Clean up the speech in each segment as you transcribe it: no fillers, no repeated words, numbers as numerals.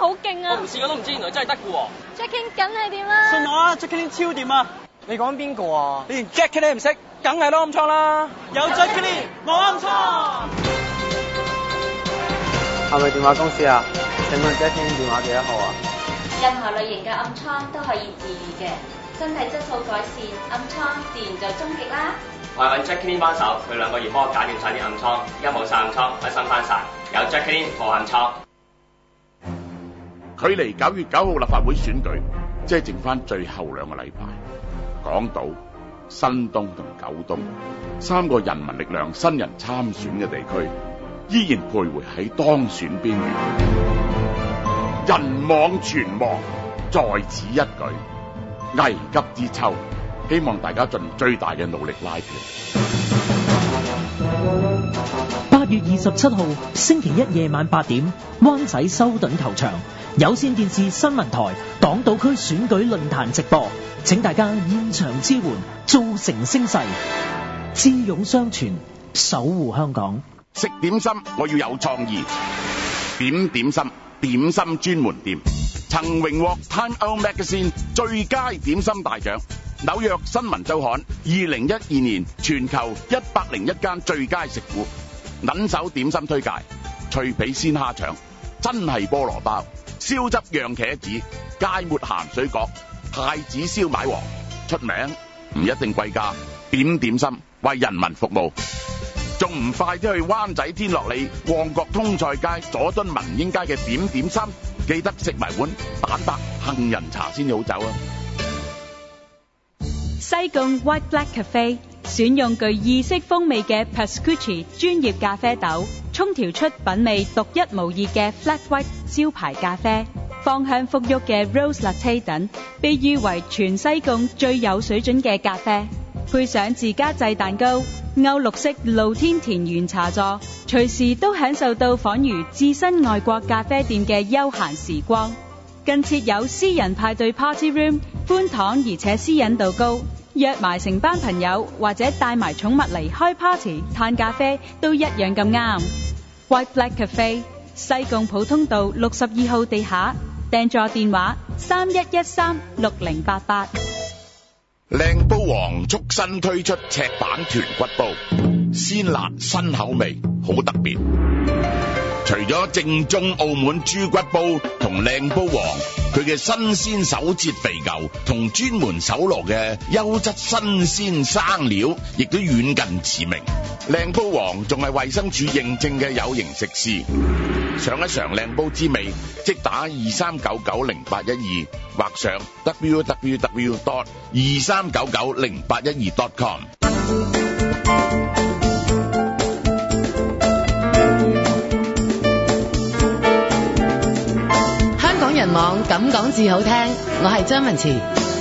好勁啊！ 我唔試過都唔知，原來真係得嘅喎。 Jackie 梗係點啦？ 信我啊 ，Jackie 超掂啊！ 你講邊個啊？ 你連 Jackie 都唔識，梗係攞暗瘡啦！有 Jackie 冇暗瘡。 係咪電話公司啊？請問 Jackie 電話幾多號啊？ 任何類型嘅暗瘡都可以治癒嘅，身體質素改善，暗瘡自然就終極啦。 我係揾 Jackie 幫手，佢2個月幫我搞掂晒啲暗瘡，而家冇晒暗瘡，開心翻晒。有 Jackie 冇暗瘡。 距離9月9號立法會選舉，即係剩翻最後2個禮拜。港島、新東同九東3個人民力量新人參選嘅地區，依然徘徊喺當選邊緣。人望全亡，在此一舉，危急之秋，希望大家盡最大嘅努力拉票。 8月27號星期一夜晚8點，灣仔修頓球場有線電視新聞台港島區選舉論壇直播，請大家現場支援，造成聲勢，智勇雙全，守護香港。 食點心我要有創意，點心點心專門店曾榮獲 Time Out Magazine 最佳點心大獎，紐約新聞週刊2012年全球101間最佳食府。撚手點心推介：脆皮鮮蝦腸、真係菠蘿包、燒汁釀茄子、芥末鹹水角、太子燒賣王。出名唔一定貴價，點心為人民服務。仲唔快啲去灣仔天樂里、旺角通菜街、佐敦民英街嘅點心，記得食埋碗蛋白杏仁茶先好走啊！ 西貢 White Black Cafe 選用具意式風味嘅 Pascucci 專業咖啡豆，沖調出品味獨一無二嘅 Flat White 招牌咖啡，芳香馥郁嘅 Rose Latte 等，被譽為全西貢最有水準嘅咖啡。配上自家製蛋糕、歐陸式露天田園茶座，隨時都享受到仿如置身外國咖啡店嘅悠閒時光。更設有私人派對 Party Room， 寬敞而且私隱度高，約埋成班朋友或者帶埋寵物嚟開 party 嘆咖啡都一樣咁啱。White Black Cafe 西貢普通道62號地下，訂座電話31136088。 靚煲王促新推出赤版豚骨煲，鮮辣新口味，好特別。除咗正宗澳門豬骨煲同靚煲王，佢嘅新鮮手切肥牛同專門搜羅嘅優質新鮮生料，亦都遠近馳名。靚煲王仲係衛生署認證嘅有形食肆。嘗一嘗靚煲之味，即打23990812或上 www.23990812.com。 香港人網咁講至好聽，我係張文慈。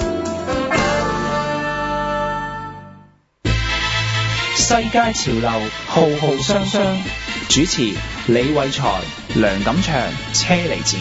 世界潮流浩浩湯湯，主持李偉才、梁錦祥、車厘子。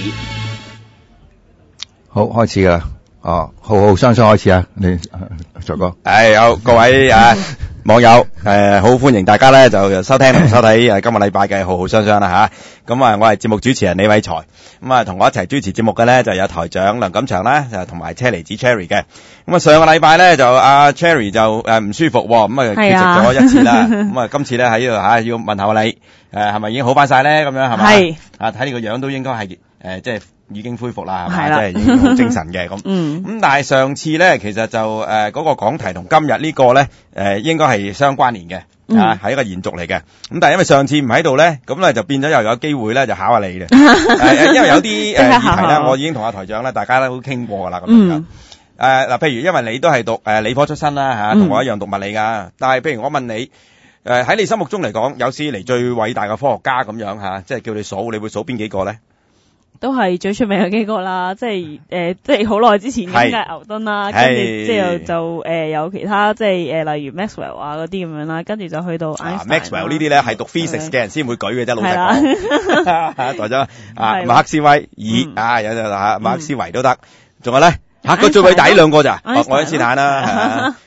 好，開始噶啦。哦，浩浩湯湯開始啊！你卓哥， 有各位網友好歡迎大家咧就收聽同收睇今個禮拜嘅浩浩湯湯啦吓。咁我係節目主持人李偉才，咁同我一齊主持節目嘅咧就有台長梁錦祥啦，同埋車厘子 Cherry 嘅。咁上個禮拜咧就阿 Cherry 就唔舒服，咁缺席咗一次啦。咁今次咧喺呢度要問下你係咪已經好翻晒咧？咁樣係咪？係睇你個樣都應該係即係已經恢復啦，係嘛？即係已經好精神嘅咁。咁但係上次咧其實就嗰個講題同今日呢個咧應該係相關聯嘅。係一個延續嚟嘅，咁但係因為上次唔喺度咧，咁咧就變咗又有機會咧就考下你嘅，因為有啲議題咧，我已經同阿台長咧，大家都傾過噶啦咁樣。嗱，譬如因為你都係讀理科出身啦吓，同我一樣讀物理噶，但係譬如我問你，喺你心目中嚟講，有史以嚟最偉大嘅科學家咁樣吓，即係叫你數，你會數邊幾個咧？ 都係最出名嘅幾個啦，即係好耐之前嘅牛頓啦，跟住之後就有其他即係例如 Maxwell 啊嗰啲咁樣啦，跟住就去到 Maxwell 呢啲咧係讀 physics 嘅人先會舉嘅啫，老實講。台長馬克思威爾有馬克思維都得，仲有咧個最偉大呢兩個咋？愛因斯坦啦，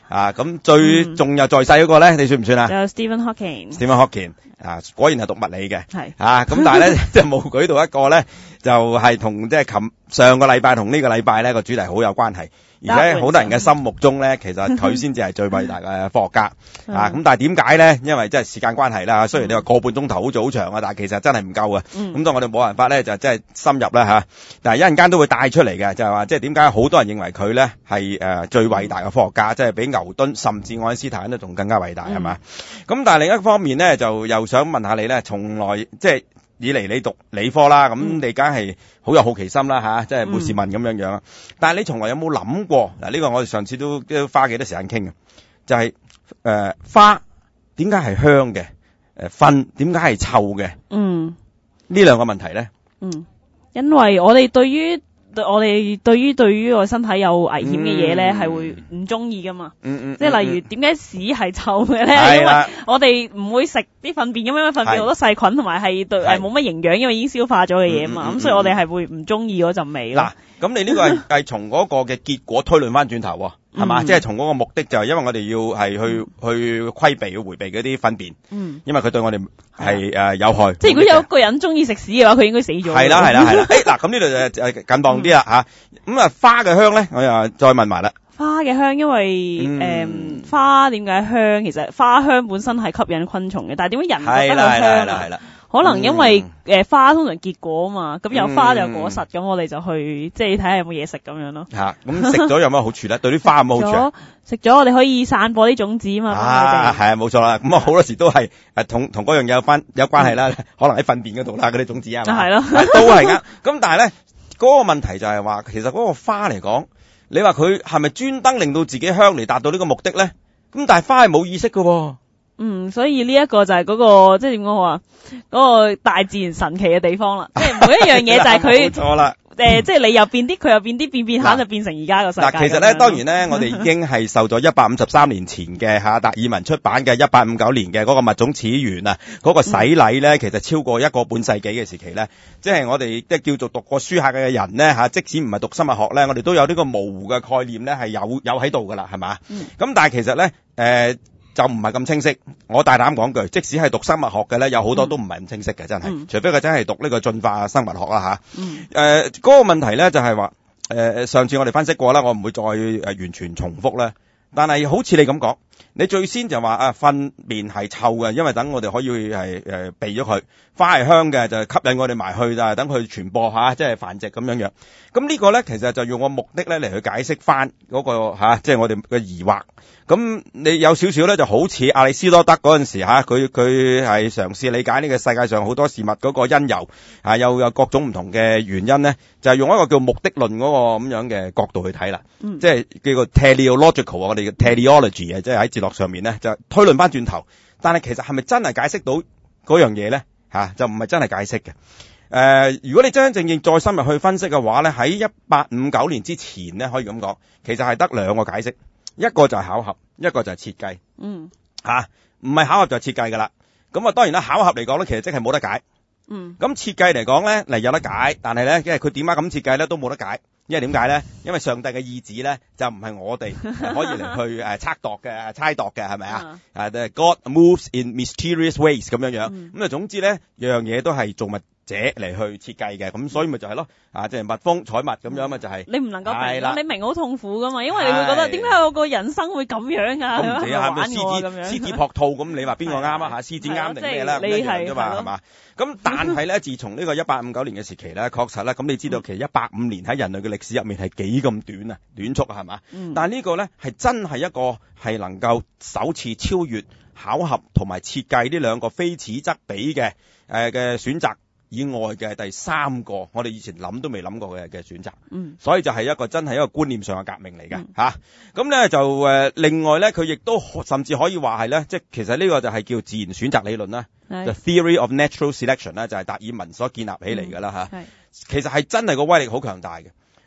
咁最仲有在世嗰個咧，你算唔算啊？ 就 Stephen Hawking 果然係讀物理嘅。 係咁但係咧即係冇舉到一個咧，就係同即係上個禮拜同呢個禮拜咧個主題好有關係。而且好多人嘅心目中咧，其實佢先至係最偉大嘅科學家咁但係點解咧？因為即係時間關係啦，雖然你話個半鐘頭好似好長啊，但係其實真係唔夠啊。咁當我哋冇辦法咧，就即係深入啦但係一陣間都會帶出嚟嘅，就係話即係點解好多人認為佢咧係最偉大嘅科學家，即係比牛頓甚至愛因斯坦都仲更加偉大係嘛？咁但係另一方面咧，就又想問下你咧，從來即係以嚟你讀理科啦，咁你梗係好有好奇心啦即係冇事問咁樣樣。但係你從來有冇諗過嗱？呢個我哋上次都花幾多時間傾嘅，就係花點解係香嘅？糞點解係臭嘅？呢兩個問題咧。 因為我哋對於個身體有危險嘅嘢咧，係會唔中意噶嘛。即係例如點解屎係臭嘅咧？因為我哋唔會食啲糞便咁樣，糞便好多細菌同埋係對冇乜營養，因為已經消化咗嘅嘢嘛。咁所以我哋係會唔中意嗰陣味咯。 嗱，咁你呢個係從嗰個嘅結果推論翻轉頭喎。係嘛？即係從嗰個目的就係因為我哋要係去規避要迴避嗰啲糞便。因為佢對我哋係有害。 即係如果有一個人中意食屎嘅話，佢應該死咗。 係啦。嗱，咁呢度就緊當啲啦咁花嘅香咧，我又再問埋啦。 花嘅香，因為花點解香？其實花香本身係吸引昆蟲嘅，但係點解人覺得佢香啊？可能因為花通常結果啊嘛，咁有花就有果實，咁我哋就去即係睇下有冇嘢食咁樣咯。 咁食咗有乜好處咧？對啲花有冇好處啊？ 食咗我哋可以散播啲種子啊嘛。 係冇錯啦。咁好多時都係同嗰樣嘢有關係啦，可能喺糞便嗰度啦，嗰啲種子啊嘛。係咯，都係㗎。咁但係咧，嗰個問題就係話，其實嗰個花嚟講，你話佢係咪專登令到自己香嚟達到呢個目的咧？咁但係花係冇意識㗎喎。 所以呢一個就係嗰個即係點講好啊？嗰個大自然神奇嘅地方啦，即係每一樣嘢就係佢。冇錯啦。即係你又變啲，佢又變啲，變下就變成而家個世界。 嗱，其實咧，當然咧，我哋已經係受咗153年前嘅達爾文出版嘅1859年嘅嗰個物種始源啊，嗰個洗禮咧，其實超過1個半世紀嘅時期咧，即係我哋即係叫做讀過書客嘅人咧即使唔係讀生物學咧，我哋都有呢個模糊嘅概念咧，係有喺度噶啦，係嘛？咁但係其實咧，就唔係咁清晰。我大膽講句，即使係讀生物學嘅咧，有好多都唔係咁清晰嘅，真係。除非佢真係讀呢個進化生物學啦嗰個問題咧就係話，上次我哋分析過啦，我唔會再完全重複啦。但係好似你咁講，你最先就話糞便係臭嘅，因為等我哋可以係避咗佢；花係香嘅，就吸引我哋埋去，就係等佢傳播即係繁殖咁樣樣。咁呢個咧，其實就用個目的咧嚟去解釋翻嗰個即係我哋嘅疑惑。咁你有少少咧，就好似亞里斯多德嗰陣時佢係嘗試理解呢個世界上好多事物嗰個因由又有各種唔同嘅原因咧，就係用一個叫目的論嗰個咁樣嘅角度去睇啦。即係叫做 teleological 我哋嘅 teleology 即係喺哲學上面咧就推論翻轉頭。但係其實係咪真係解釋到嗰樣嘢咧？就唔係真係解釋嘅。如果你真正再深入去分析嘅話咧，喺1859年之前咧，可以咁講，其實係得兩個解釋。一個就係巧合，一個就係設計。唔係巧合就係設計噶啦。咁當然啦，巧合嚟講咧，其實即係冇得解。咁設計嚟講咧，嚟有得解，但係咧，因為佢點解咁設計咧，都冇得解。因為點解咧？因為上帝嘅意志咧，就唔係我哋可以嚟去測度嘅、猜度嘅，係咪啊？God moves in mysterious ways 咁樣樣。咁總之咧，樣樣嘢都係造物者嚟去設計嘅，咁所以咪就係咯，即係蜜蜂採蜜咁樣咪就係。 你唔能夠明，你明好痛苦噶嘛，因為你會覺得點解我個人生會咁樣啊？ 咁唔知係咪獅子撲兔咁？你話邊個啱啊？獅子啱定咩啦？唔一樣啫嘛，係嘛？咁但係咧，自從呢個1859年嘅時期咧，確實咧，咁你知道其實150年喺人類嘅歷史入面係幾咁短啊，短促係嘛？但係呢個咧係真係一個係能夠首次超越巧合同埋設計呢兩個非此則彼嘅選擇以外嘅第三個，我哋以前諗都未諗過嘅選擇。所以就係一個真係一個觀念上嘅革命嚟嘅嚇。咁咧就另外咧，佢亦都甚至可以話係咧，即係其實呢個就係叫自然選擇理論啦。The theory of natural selection 咧，就係達爾文所建立起嚟㗎啦嚇。其實係真係個威力好強大嘅。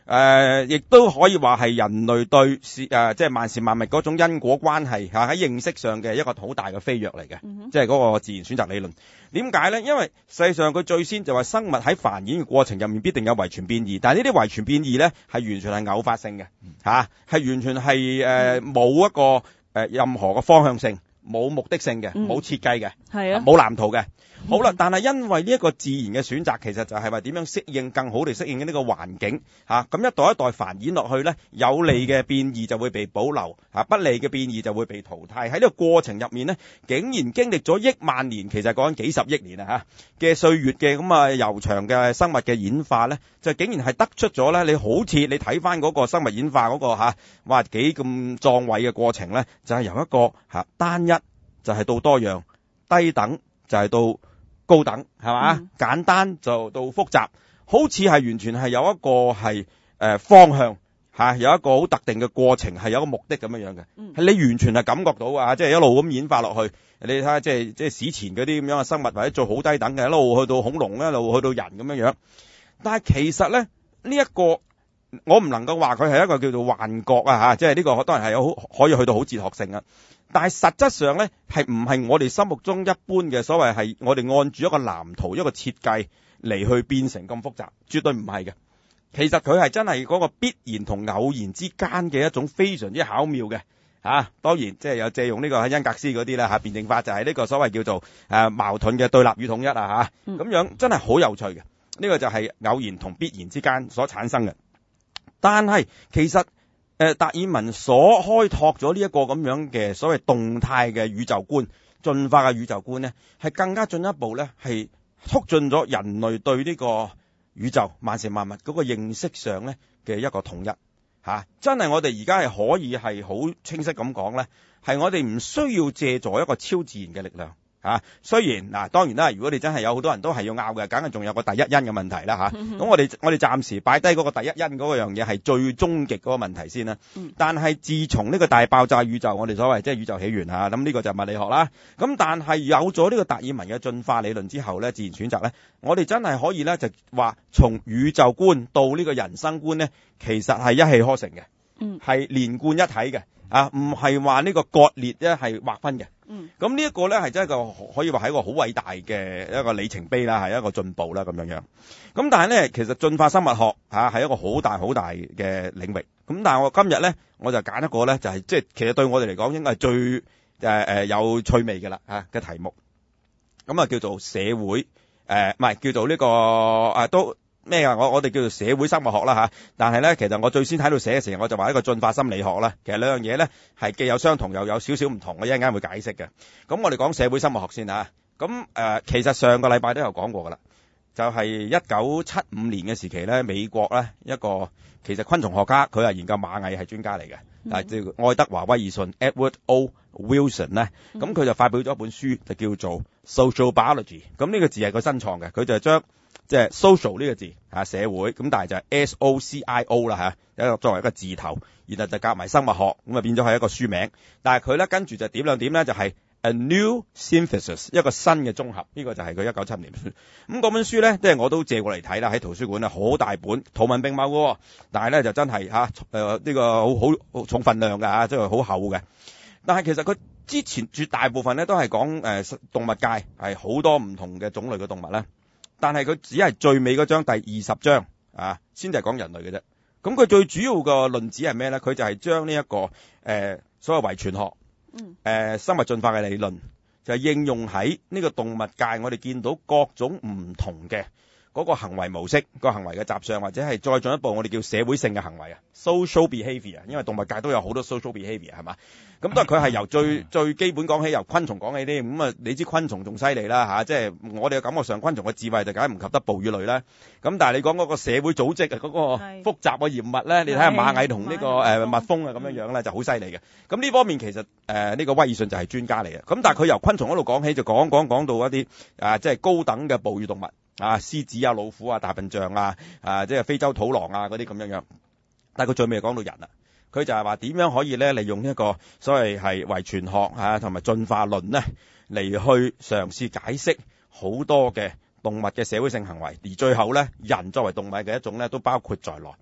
亦都可以話係人類對即係萬事萬物嗰種因果關係喺認識上嘅一個好大嘅飛躍嚟嘅，即係嗰個自然選擇理論。點解咧？因為實際上佢最先就話生物喺繁衍嘅過程入面必定有遺傳變異，但係呢啲遺傳變異咧係完全係偶發性嘅，係完全係冇一個任何嘅方向性，冇目的性嘅，冇設計嘅，冇藍圖嘅。好啦，但係因為呢一個自然嘅選擇，其實就係話點樣適應更好地適應呢個環境咁一代一代繁衍落去咧，有利嘅變異就會被保留不利嘅變異就會被淘汰。喺呢個過程入面咧，竟然經歷咗億萬年，其實講緊幾十億年嘅歲月嘅咁悠長嘅生物嘅演化咧，就竟然係得出咗咧，你好似你睇翻嗰個生物演化嗰個哇幾咁壯偉嘅過程咧，就係由一個單一就係到多樣，低等就係到高等，係嘛？簡單就到複雜，好似係完全係有一個係方向有一個好特定嘅過程，係有一個目的咁樣嘅。係你完全係感覺到即係一路咁演化落去。你睇下，即係史前嗰啲咁樣嘅生物，或者做好低等嘅，一路去到恐龍，一路去到人咁樣樣。但係其實咧，呢一個我唔能夠話佢係一個叫做幻覺即係呢個當然係可以去到好哲學性啊。但係實質上咧，係唔係我哋心目中一般嘅所謂係我哋按住一個藍圖、一個設計嚟去變成咁複雜，絕對唔係嘅。其實佢係真係嗰個必然同偶然之間嘅一種非常之巧妙嘅當然即係有借用呢個恩格斯嗰啲啦辯證法，就係呢個所謂叫做矛盾嘅對立與統一咁樣真係好有趣嘅。呢個就係偶然同必然之間所產生嘅。但係其實達爾文所開拓咗呢一個咁樣嘅所謂動態嘅宇宙觀、進化嘅宇宙觀呢，係更加進一步呢，係促進咗人類對呢個宇宙萬事萬物嗰個認識上呢嘅一個統一真係我哋而家係可以係好清晰咁講呢，係我哋唔需要借助一個超自然嘅力量。雖然當然啦，如果你真係有好多人都係要拗嘅，梗係仲有個第一因嘅問題啦咁我哋暫時擺低嗰個第一因嗰個樣嘢係最終極嗰個問題先啦。但係自從呢個大爆炸宇宙，我哋所謂即係宇宙起源咁呢個就係物理學啦。咁但係有咗呢個達爾文嘅進化理論之後咧，自然選擇咧，我哋真係可以咧就話從宇宙觀到呢個人生觀咧，其實係一氣呵成嘅，係連貫一體嘅。唔係話呢個割裂咧係劃分嘅。咁呢一個咧係真係一個可以話係一個好偉大嘅一個里程碑啦，係一個進步啦咁樣樣。咁但係咧，其實進化生物學係一個好大好大嘅領域。咁但係我今日咧，我就揀一個咧就係即係其實對我哋嚟講應該係最有趣味嘅啦嘅題目。咁叫做社會唔係叫做呢個都。咩我哋叫做社會生物學啦但係咧，其實我最先喺度寫嘅時候，我就話一個進化心理學啦。其實兩樣嘢咧係既有相同又有少少唔同，我一陣間會解釋嘅。咁我哋講社會生物學先咁其實上個禮拜都有講過噶啦，就係1975年嘅時期咧，美國咧一個其實昆蟲學家，佢係研究螞蟻係專家嚟嘅，叫愛德華威爾遜 Edward O. Wilson 咧，咁佢就發表咗一本書，就叫做 Social Biology。咁呢個字係佢新創嘅，佢就係將即係 social 呢個字社會，咁但係就係 SOCIO 啦一個作為一個字頭，然後就夾埋生物學，咁變咗係一個書名。但係佢咧跟住就點兩點咧，就係 A New Synthesis， 一個新嘅綜合。呢個就係佢1975年書。咁嗰本書咧，即係我都借過嚟睇啦，喺圖書館好大本，圖文並茂嘅，但係咧就真係呢個好重分量嘅即係好厚嘅。但係其實佢之前絕大部分咧都係講動物界係好多唔同嘅種類嘅動物咧。但係佢只係最尾嗰章第20章先至係講人類嘅啫。咁佢最主要個論旨係咩咧？佢就係將呢一個所謂遺傳學生物進化嘅理論，就係應用喺呢個動物界。我哋見到各種唔同嘅嗰個行為模式、個行為嘅習相，或者係再進一步我哋叫社會性嘅行為social behaviour。因為動物界都有好多 social behaviour 係嘛。咁當然佢係由最基本講起，由昆蟲講起啲。咁你知昆蟲仲犀利啦即係我哋嘅感覺上，昆蟲嘅智慧就梗係唔及得哺乳類啦。咁但係你講嗰個社會組織嗰個複雜嘅嚴密咧，你睇下螞蟻同呢個蜜蜂咁樣咧，就好犀利嘅。咁呢方面其實呢個威爾遜就係專家嚟嘅。咁但係佢由昆蟲嗰度講起，就講到一啲即係高等嘅哺乳動物獅子老虎大笨象即係非洲土狼嗰啲咁樣。但係佢最尾講到人啦。佢就係話點樣可以咧利用一個所謂係遺傳學同埋進化論咧嚟去嘗試解釋好多嘅動物嘅社會性行為，而最後咧人作為動物嘅一種咧都包括在內。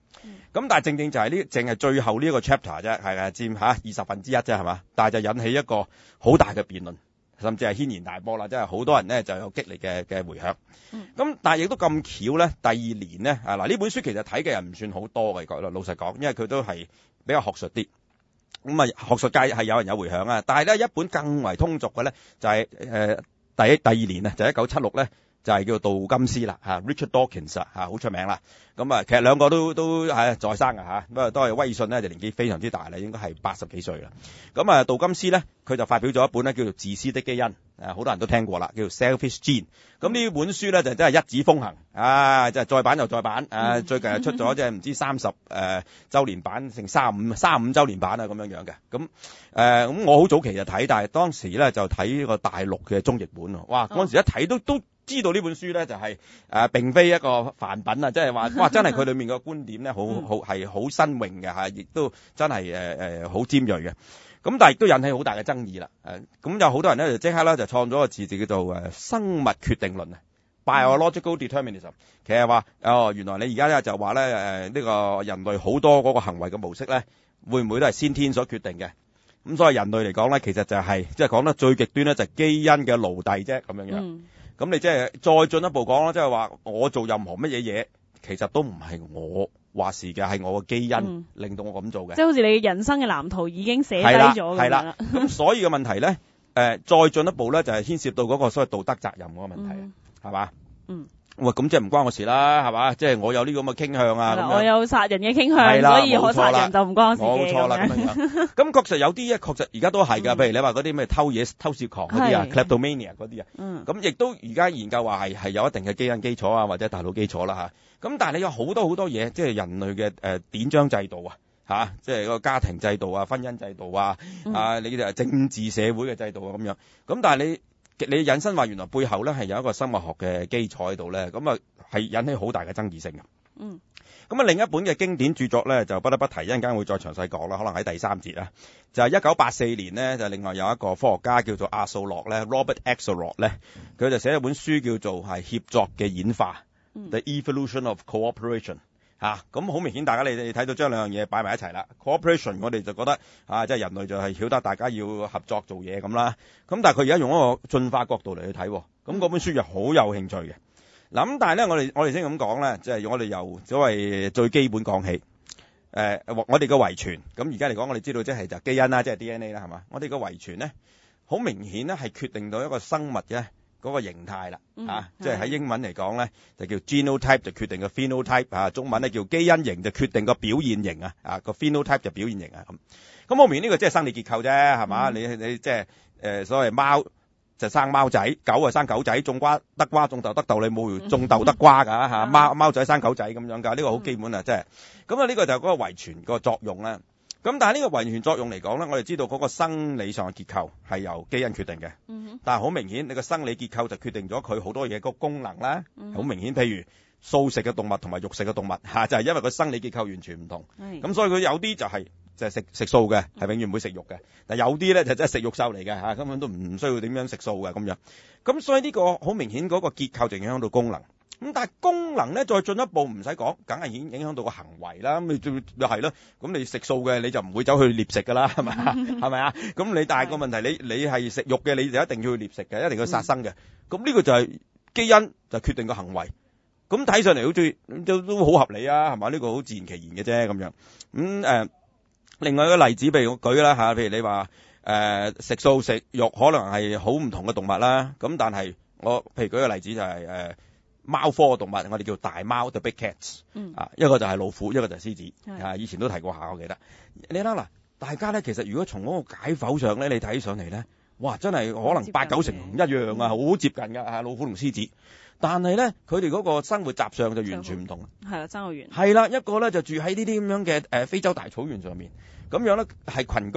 咁但係正正就係淨係最後呢一個 chapter 啫，係佔20%啫，係嘛？但係就引起一個好大嘅辯論，甚至係軒然大波啦，即係好多人咧就有激烈嘅回響。咁但係亦都咁巧咧，第二年咧嗱呢本書其實睇嘅人唔算好多嘅，老實講，因為佢都係比較學術啲。咁學術界係有人有回響啊，但係咧一本更為通俗嘅咧就係第二年啊，就1976咧。就係叫做杜金斯啦，Richard Dawkins 好出名啦。咁其實兩個都係在生嘅不過都係威信咧就年紀非常之大啦，應該係80幾歲啦。咁杜金斯咧佢就發表咗一本咧叫做《自私的基因》，好多人都聽過啦，叫做 Selfish Gene。咁呢本書咧就真係一紙風行即係再版又再版最近又出咗即係唔知30週年版成35週年版啊咁樣嘅。咁我好早期就睇，但係當時咧就睇個大陸嘅中譯本喎。哇！嗰陣時一睇都知道呢本書咧就係並非一個凡品啊，即係話哇真係佢裏面嘅觀點咧係好新穎嘅亦都真係好尖鋭嘅。咁但係亦都引起好大嘅爭議啦。咁有好多人咧就即刻咧就創咗個字叫做生物決定論啊 ，biological determinism。其實話原來你而家咧就話咧呢個人類好多嗰個行為嘅模式咧，會唔會都係先天所決定嘅？咁所以人類嚟講咧，其實就係即係講得最極端咧，就係基因嘅奴隸啫咁樣樣。咁你即係再進一步講啦，即係話我做任何乜嘢，其實都唔係我話事嘅，係我嘅基因令到我咁做嘅。 即係好似你人生嘅藍圖已經寫低咗咁樣啦。 咁所以嘅問題咧，再進一步咧就係牽涉到嗰個所謂道德責任嗰個問題，係嘛？喂，咁即係唔關我事啦，係嘛？即係我有呢個咁嘅傾向啊， 我有殺人嘅傾向，所以我殺人就唔關我事嘅。 冇錯啦，咁樣。咁確實有啲確實而家都係㗎，譬如你話嗰啲咩偷竊狂嗰啲啊 ，kleptomania 嗰啲啊，咁亦都而家研究話係有一定嘅基因基礎啊，或者大腦基礎啦嚇。咁但係你有好多嘢，即係人類嘅典章制度啊，即係個家庭制度啊、婚姻制度啊，你哋政治社會嘅制度啊咁樣。咁但係你引申話原來背後咧係有一個生物學嘅基礎喺度咧，咁係引起好大嘅爭議性嘅。咁另一本嘅經典著作咧就不得不提，一陣間會再詳細講啦，可能喺第3節啦。就係1984年咧，就另外有一個科學家叫做阿素洛咧 ，Robert Axelrod 咧，佢就寫一本書叫做係協作嘅演化 ，The Evolution of Cooperation。咁好明顯，大家你睇到將兩樣嘢擺埋一齊啦。Cooperation 我哋就覺得即係人類就係曉得大家要合作做嘢咁啦。咁但係佢而家用一個進化角度嚟去睇，咁嗰本書就好有興趣嘅。嗱咁但係咧，我哋先咁講咧，即係我哋由所謂最基本講起。我哋嘅遺傳，咁而家嚟講，我哋知道即係就基因啦，即係 DNA 啦，係嘛？我哋嘅遺傳咧，好明顯咧係決定到一個生物嘅嗰個形態啦，即係喺英文嚟講咧就叫 genotype 就決定個 phenotype，中文咧叫基因型就決定個表現型個 phenotype 就表現型咁我明呢個即係生理結構啫，係嘛？你即係所謂貓就生貓仔，狗就生狗仔，種瓜得瓜，種豆得豆，你冇種豆得瓜㗎嚇，貓仔生狗仔咁樣㗎，呢個好基本啊，即係咁呢個就係嗰個遺傳個作用啦。咁但係呢個遺傳作用嚟講咧，我哋知道嗰個生理上嘅結構係由基因決定嘅。但係好明顯，你個生理結構就決定咗佢好多嘢個功能啦。好明顯，譬如素食嘅動物同埋肉食嘅動物就係因為個生理結構完全唔同。咁所以佢有啲就係食素嘅，係永遠唔會食肉嘅。但有啲咧就真係食肉獸嚟嘅根本都唔需要點樣食素嘅咁樣。咁所以呢個好明顯嗰個結構就影響到功能。咁但係功能咧再進一步唔使講，梗係影響到個行為啦。咁你係咯，咁你食素嘅你就唔會走去獵食㗎啦，係咪啊？係咪啊？咁你但係個問題，你係食肉嘅，你就一定要去獵食嘅，一定要殺生嘅。咁呢個就係基因就決定個行為。咁睇上嚟好似都好合理啊，係嘛？呢個好自然其然嘅啫咁樣。另外一個例子，譬如我舉啦嚇，譬如你話食素食肉可能係好唔同嘅動物啦。咁但係我譬如舉個例子就係貓科嘅動物，我哋叫大貓 the big cats，一個就係老虎，一個就係獅子，以前都提過下，我記得。你睇嗱，大家咧其實如果從嗰個解剖上咧，你睇上嚟咧，哇，真係可能8-9成一樣啊，好接近㗎，老虎同獅子。但係咧，佢哋嗰個生活習相就完全唔同。 係啦，爭好遠。 係啦，一個咧就住喺呢啲咁樣嘅非洲大草原上面，咁樣咧係群居嘅，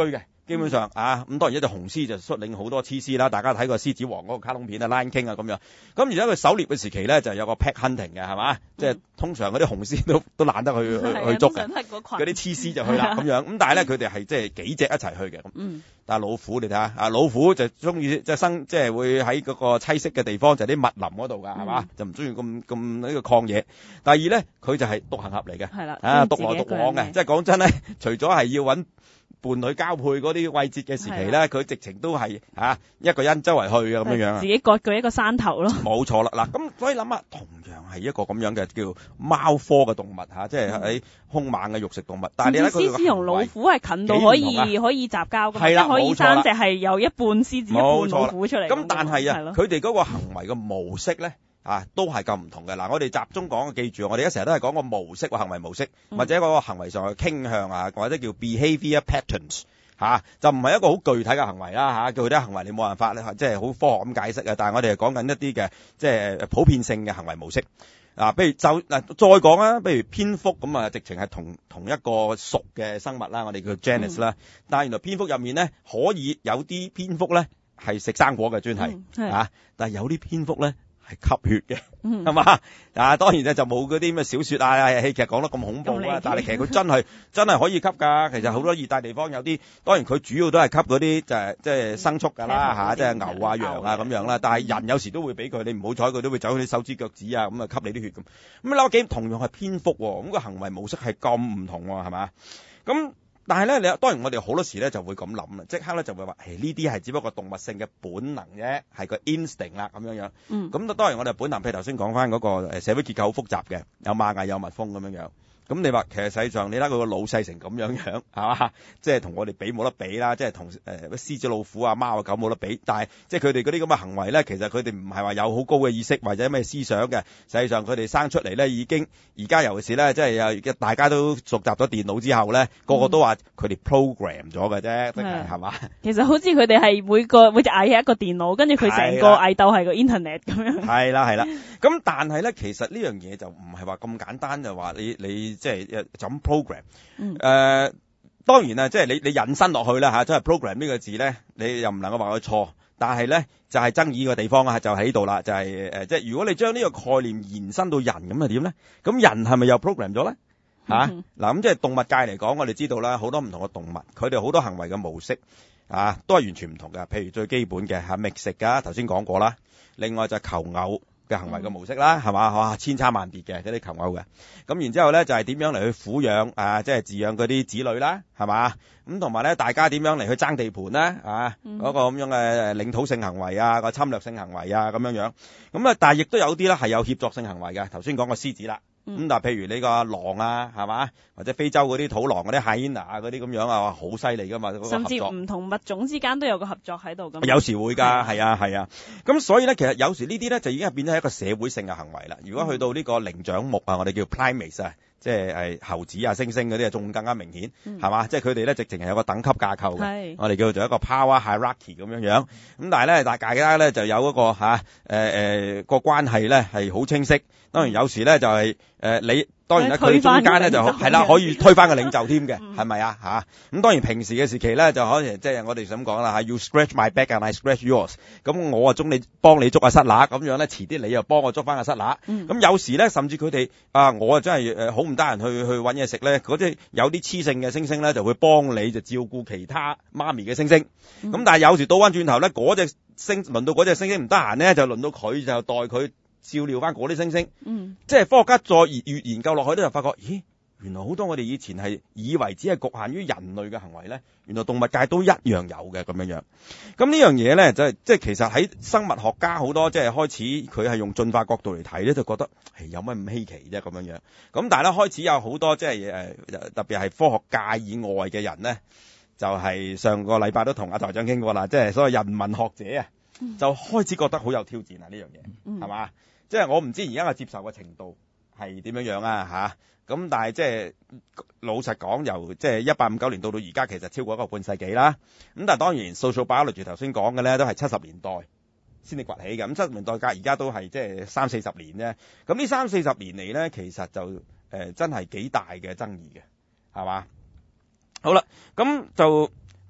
基本上咁當然一隻雄獅就率領好多雌獅啦，大家睇過獅子王嗰個卡通片啊 Lion King 啊咁樣。咁而家佢狩獵嘅時期咧就有個 pack hunting 嘅係嘛，即係通常嗰啲雄獅都懶得去捉嘅，嗰啲雌獅就去啦咁樣。咁但係咧佢哋係即係幾隻一齊去嘅。但係老虎你睇下，老虎就中意即係會喺嗰個棲息嘅地方就係啲密林嗰度㗎係嘛，就唔中意咁呢個曠野。第二咧佢就係獨行俠嚟嘅， 係啦， 獨來獨往嘅，即係講真咧，除咗係要揾伴侶交配嗰啲季節嘅時期咧，佢直情都係一個人周圍去咁樣樣， 自己割據一個山頭咯。 冇錯啦，嗱咁所以諗下，同樣係一個咁樣嘅叫貓科嘅動物即係喺兇猛嘅肉食動物。但係你睇佢獅子同老虎係近到可以雜交嘅，即係可以三隻係有一半獅子一半老虎出嚟。 咁但係佢哋嗰個行為嘅模式咧。都係咁唔同嘅。嗱，我哋集中講，記住，我哋成日都係講個模式或行為模式，或者嗰個行為上嘅傾向或者叫 behavior patterns 就唔係一個好具體嘅行為啦具體行為你冇辦法即係好科學咁解釋嘅。但係我哋係講緊一啲嘅即係普遍性嘅行為模式。譬如再講啊，譬如蝙蝠咁直情係同一個屬嘅生物啦，我哋叫 genus 啦。但係原來蝙蝠入面咧，可以有啲蝙蝠咧係食生果嘅專係但係有啲蝙蝠咧係吸血嘅，係嘛？當然咧就冇嗰啲咩小說戲劇講得咁恐怖啦。但係其實佢真係可以吸㗎。其實好多熱帶地方有啲，當然佢主要都係吸嗰啲就係即係牲畜㗎啦即係牛羊咁樣啦。但係人有時都會俾佢，你唔好彩佢都會走啲手指腳趾咁吸你啲血咁。咁扭幾同樣係蝙蝠咁個行為模式係咁唔同係嘛？咁但係咧，當然我哋好多時咧就會咁諗啦，即刻咧就會話，呢啲係只不過動物性嘅本能啫，係個 instinct 啦咁樣樣。咁當然我哋本能，譬如頭先講翻嗰個社會結構好複雜嘅，有螞蟻有蜜蜂咁樣樣。咁你話其實實際上你睇佢個腦細成咁樣樣係嘛？即係同我哋比冇得比啦，即係同獅子老虎啊貓啊狗冇得比。但係即係佢哋嗰啲咁嘅行為咧，其實佢哋唔係話有好高嘅意識或者咩思想嘅。實際上佢哋生出嚟咧已經而家尤其是咧，即係大家都熟習咗電腦之後咧，個個都話佢哋 program 咗嘅啫，係嘛？ 其實好似佢哋係每隻蟻係一個電腦，跟住佢成個蟻竇係個 internet 咁樣。係啦。咁但係咧，其實呢樣嘢就唔係話咁簡單，就話你即係就咁 program。當然啦，即係你引申落去啦即係 program 呢個字咧，你又唔能夠話佢錯，但係咧就係爭議嘅地方就喺度啦，就係即係如果你將呢個概念延伸到人咁係點咧？咁人係咪又 program 咗咧？嗱咁即係動物界嚟講，我哋知道啦，好多唔同嘅動物，佢哋好多行為嘅模式都係完全唔同㗎。譬如最基本嘅覓食㗎，頭先講過啦。另外就係求偶嘅行為嘅模式啦，係嘛？哇，千差萬別嘅嗰啲求偶嘅。咁然之後咧就係點樣嚟去撫養即係飼養嗰啲子女啦，係嘛？咁同埋咧，大家點樣嚟去爭地盤咧？嗰個咁樣嘅領土性行為個侵略性行為咁樣。咁但係亦都有啲咧係有協作性行為嘅。頭先講個獅子啦。咁但係譬如你個狼係嘛，或者非洲嗰啲土狼嗰啲 hyena 嗰啲咁樣好犀利噶嘛， 甚至唔同物種之間都有個合作喺度咁。 有時會㗎，係啊。咁所以咧，其實有時呢啲咧就已經係變咗一個社會性嘅行為啦。如果去到呢個靈長目我哋叫 primates即係猴子猩猩嗰啲仲更加明顯，係嘛？即係佢哋咧直情係有個等級架構嘅，我哋叫做一個 power hierarchy 咁樣。咁但係咧，大家咧就有嗰個個關係咧係好清晰。當然有時咧就係你當然咧佢中間咧就係啦，可以推翻個領袖添嘅，係咪咁當然平時嘅時期咧就可能即係我哋咁講啦You scratch my back and I scratch yours。咁我幫你捉下虱乸咁樣咧，遲啲你又幫我捉翻個虱乸。咁有時咧甚至佢哋我真係好唔得閒去揾嘢食咧，嗰啲有啲雌性嘅猩猩咧就會幫你就照顧其他媽咪嘅猩猩。咁但係有時倒翻轉頭咧，嗰隻輪到嗰隻猩猩唔得閒咧，就輪到佢就代佢照料翻嗰啲猩猩。即係科學家再越研究落去咧，就發覺咦，原來好多我哋以前係以為只係局限於人類嘅行為咧，原來動物界都一樣有嘅咁樣。咁呢樣嘢咧就係即係其實喺生物學家好多即係開始佢係用進化角度嚟睇咧，就覺得有乜咁稀奇啫咁樣。咁但係咧開始有好多即係特別係科學界以外嘅人咧，就係上個禮拜都同阿台長傾過啦，即係所謂人文學者就開始覺得好有挑戰呢樣嘢，係嘛？即係我唔知而家嘅接受嘅程度係點樣咁但係即係老實講，由即係1859年到而家，其實超過一個半世紀啦。咁但係當然 social biology 頭先講嘅咧，都係70年代先至崛起嘅。咁70年代而家都係即係30-40年啫。咁呢30-40年嚟咧，其實就真係幾大嘅爭議嘅，係嘛？好啦，咁就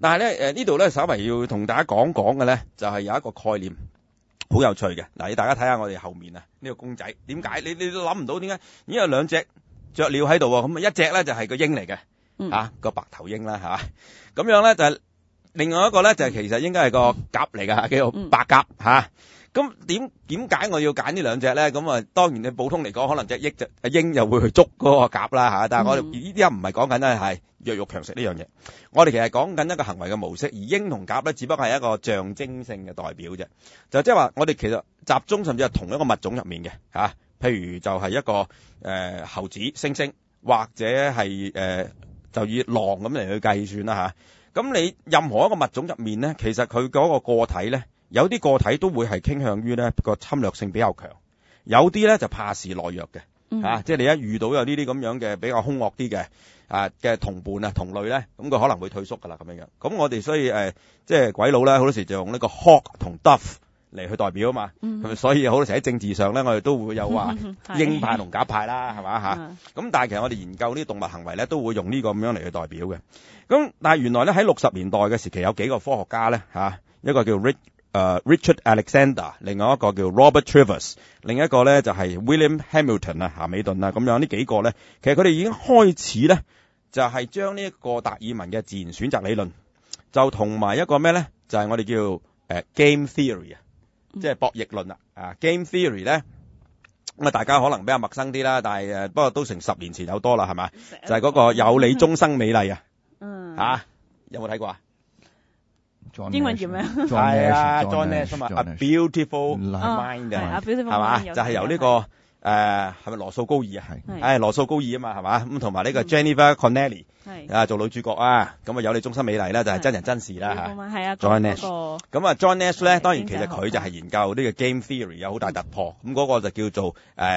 但係咧呢度咧稍微要同大家講嘅咧，就係有一個概念好有趣嘅。嗱，你大家睇下我哋後面啊呢個公仔，點解你都諗唔到點解？已經有兩隻雀鳥喺度喎，咁一隻咧就係個鷹嚟嘅，個白頭鷹啦嚇，咁樣咧就係另外一個咧就係其實應該係個鴿嚟㗎，叫做白鴿嚇。咁點解我要揀呢兩隻咧？咁啊，當然你普通嚟講，可能隻鷹就會去捉嗰個鴿啦嚇。但係我哋呢啲唔係講緊咧係弱肉強食呢樣嘢，我哋其實講緊一個行為嘅模式。而鷹同鴿咧，只不過係一個象徵性嘅代表啫。就即係話，我哋其實集中甚至係同一個物種入面嘅嚇。譬如就係一個猴子、猩猩，或者係就以狼咁嚟去計算啦嚇。咁你任何一個物種入面咧，其實佢嗰個個體咧。有啲個體都會係傾向於咧個侵略性比較強，有啲咧就怕事懦弱嘅，即係你一遇到有呢啲咁樣嘅比較兇惡啲嘅嘅同伴啊同類咧，咁佢可能會退縮噶啦咁樣樣。咁我哋所以即係鬼佬咧好多時就用呢個 hawk 同 dove 嚟去代表啊嘛，所以好多時喺政治上咧我哋都會有話鷹派同鴿派啦，係嘛嚇？咁但係其實我哋研究呢啲動物行為咧都會用呢個咁樣嚟去代表嘅。咁但係原來咧喺60年代嘅時期有幾個科學家咧一個叫Richard Alexander， 另外一個叫 Robert Trivers， 另一個咧就係 William Hamilton 夏美頓咁樣呢幾個咧，其實佢哋已經開始咧就係將呢一個達爾文嘅自然選擇理論，就同埋一個咩咧，就係我哋叫game theory 即係博弈論啦。game theory 咧咁大家可能比較陌生啲啦，但係不過都成10年前有多啦，係嘛？就係嗰個有你終生美麗有冇睇過啊？ 英文叫咩？ 係John Nash 嘛，A Beautiful Mind 係嘛？就係由呢個係咪羅素高爾啊？係羅素高爾啊嘛，係嘛？咁同埋呢個 Jennifer Connelly 做女主角啊，咁啊有你終身美麗啦，就係真人真事啦嚇。 係啊 ，John Nash。咁啊 John Nash 咧，當然其實佢就係研究呢個 game theory 有好大突破，咁嗰個就叫做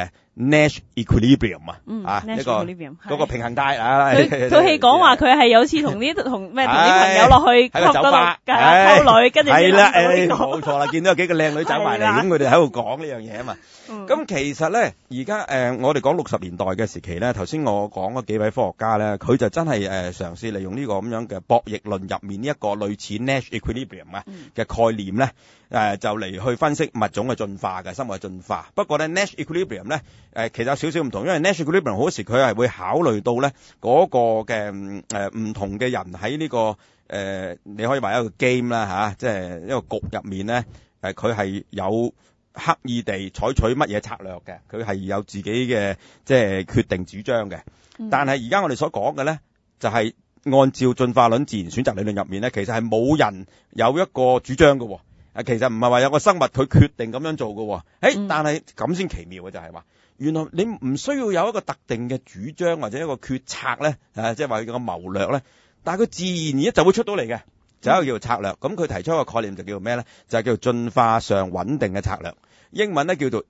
Nash Equilibrium 呢個嗰個平衡帶啊。 佢係講話佢係有次同啲朋友落去喺個酒吧溝女，跟住係啦，冇錯啦，見到有幾個靚女走埋嚟，咁佢哋喺度講呢樣嘢啊嘛。咁其實咧，而家我哋講60年代嘅時期咧，頭先我講嗰幾位科學家咧，佢就真係嘗試利用呢個咁樣嘅博弈論入面呢一個類似 Nash Equilibrium 嘅概念咧，就嚟去分析物種嘅進化嘅生物嘅進化。不過咧 Nash Equilibrium 咧其實有少少唔同，因為 Nash Equilibrium 好時佢係會考慮到咧嗰個嘅唔同嘅人喺呢個你可以話一個 game 啦即係一個局入面咧佢係有刻意地採取乜嘢策略嘅，佢係有自己嘅即係決定主張嘅。但係而家我哋所講嘅咧，就係按照進化論自然選擇理論入面咧，其實係冇人有一個主張嘅。其實唔係話有個生物佢決定咁樣做嘅。但係咁先奇妙嘅就係話，原來你唔需要有一個特定嘅主張或者一個決策咧，即係話個謀略咧，但係佢自然而家就會出到嚟嘅，就係一個叫做策略。咁佢提出一個概念就叫做咩咧？就係叫做進化上穩定嘅策略。英文咧叫做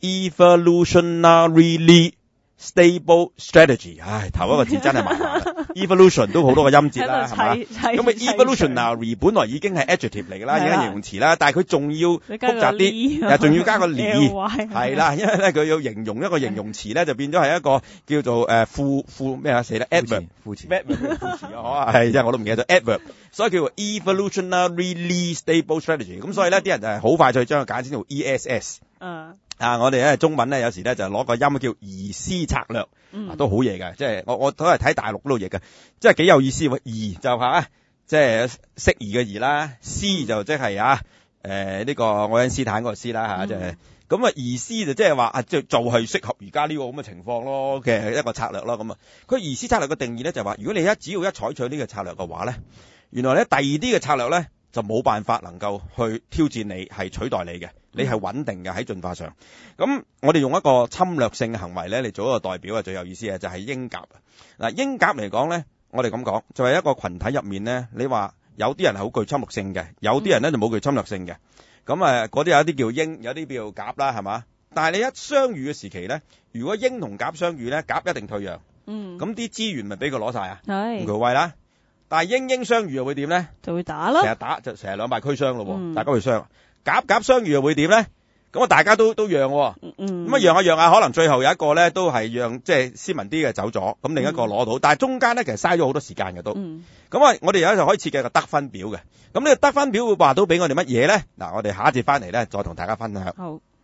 evolutionarily stable strategy。頭一個字真係麻煩啦。evolution 都好多個音節啦，係嘛？咁evolutionary 本來已經係 adjective 嚟㗎啦，已經係形容詞啦，但係佢仲要複雜啲，仲要加個 li， 係啦，因為咧佢要形容一個形容詞咧，就變咗係一個叫做副咩啊？死啦 adverb 副詞啊，係即係我都唔記得咗 adverb， 所以叫做 evolutionarily stable strategy。咁所以咧啲人就係好快就將佢簡稱做 ESS。我哋咧中文咧有時咧就攞個音叫移師策略，都好嘢嘅，即係我都係睇大陸嗰度譯嘅，即係幾有意思喎。移就係即係適宜嘅宜啦，師就即係呢個愛因斯坦嗰個師啦即係咁移師就即係話就係適合而家呢個咁嘅情況咯嘅一個策略咯咁啊。佢移師策略嘅定義咧就係話，如果你只要一採取呢個策略嘅話咧，原來咧第二啲嘅策略咧就冇辦法能夠去挑戰你，係取代你嘅。你係穩定嘅喺進化上。咁我哋用一個侵略性嘅行為咧嚟做一個代表最有意思嘅就係鷹鴿。嗱，鷹鴿嚟講咧，我哋咁講就係一個群體入面咧，你話有啲人係好具侵略性嘅，有啲人咧就冇具侵略性嘅。咁嗰啲有啲叫鷹，有啲叫鴿啦，係嘛？但係你一相遇嘅時期咧，如果鷹同鴿相遇咧，鴿一定退讓。咁啲資源咪俾佢攞晒啊？係。佢喂啦。但係鷹相遇又會點咧？就會打咯。成日打就成日兩敗俱傷咯。大家會傷。鴿相遇又會點咧？ 咁啊大家都讓喎，咁啊讓下，可能最後有一個咧都係讓即係斯文啲嘅走咗，咁另一個攞到，但係中間咧其實嘥咗好多時間嘅都。咁啊，我哋有一就可以設計個得分表嘅，咁呢個得分表會話到俾我哋乜嘢咧？嗱，我哋下一節翻嚟咧再同大家分享。 好。